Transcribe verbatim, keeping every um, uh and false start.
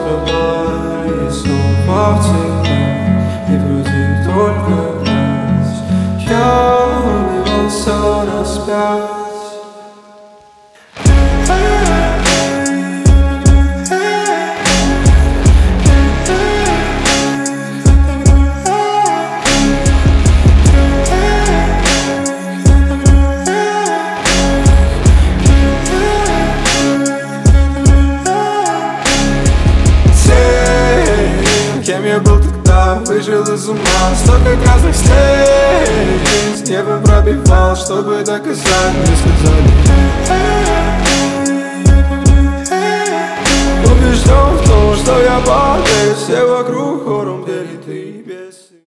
тобой и снова в тебя, и вроде только раз я убивался распять. Кем я был тогда, выжил из ума. Столько разных стей с небом пробивал, чтобы доказать. Мне сказали,